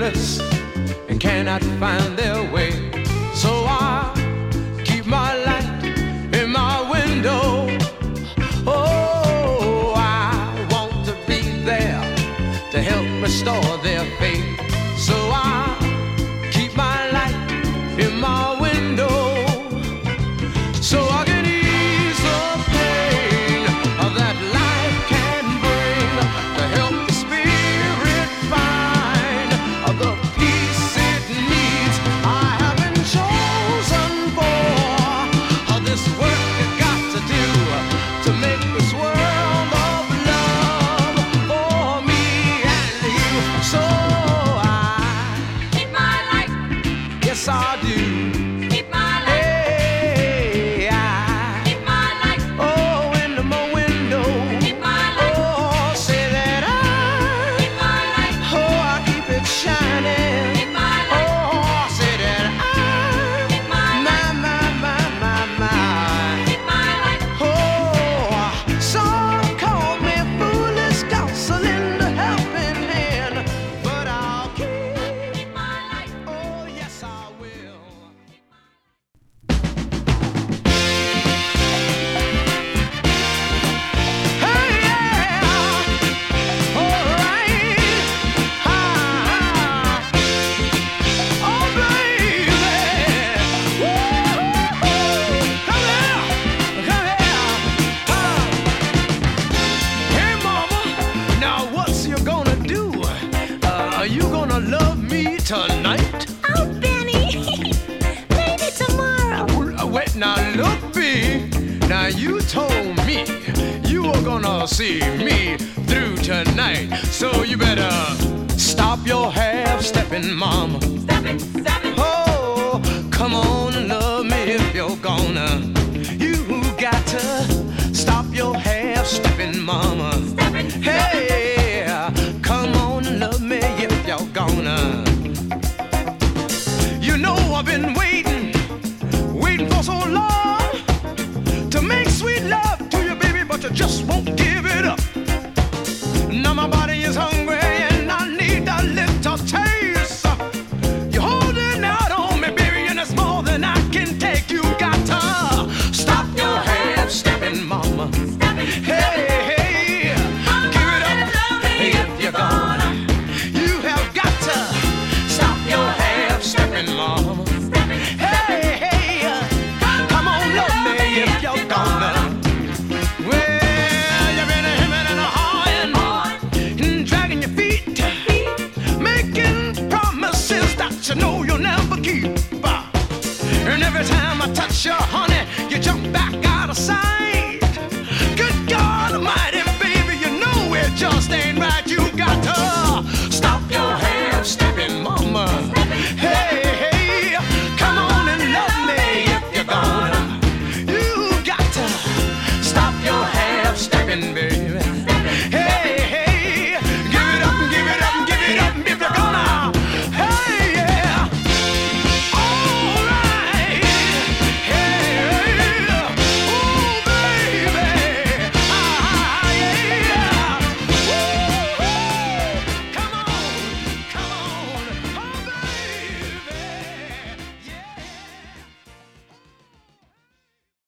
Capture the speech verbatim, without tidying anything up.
clueless and cannot find their way. So I keep my light in my window. Oh, I want to be there to help restore their faith. So I keep my light in my window, so I can ease the pain that life can bring, to help the spirit find the peace it needs. I have been chosen for this work I got to do, to make this world of love for me and you. So I keep my light. Yes, I do. Keep my light. Hey, I Keep my light. oh, into my window. Keep my light. Oh, say that I Keep my light. oh, I keep it shining. Keep my light. Oh, say that I Keep my my light. my my my my. Keep my light. Oh, some call me foolish, counseling the helping hand, but I'll keep. Keep my light. Oh, yes, I will. Hey, yeah, all right, ah, oh baby, woo, come here, come here, ah. Hey mama, now what's you gonna do? Uh, are you gonna love me tonight? Oh, Benny. Maybe tomorrow. Uh, Wait, now look, B. Now you told me you were gonna see me through tonight, so you better stop your half-stepping, mama. Step it, step it. Oh, come on and love me if you're gonna. You got to stop your half-stepping, mama. Step it, step it. Hey, come on and love me if you're gonna. You know I've been waiting, waiting for so long to make sweet love to you, baby, but you just won't give it up. Now my body is hungry and I need a little taste. You're holding out on me, baby, and it's more than I can take. You got to stop your half-stepping, mama. Step it, step Hey, it. hey, Come give on it and up love me if you're gonna. You have got to stop your half-stepping, mama. Step it, step it. Hey, hey, come on, love me if you're gonna. Well, you've been a hemming and a hawing, and dragging your feet, making promises that you know you'll never keep. And every time I touch you, honey, you jump back out of sight.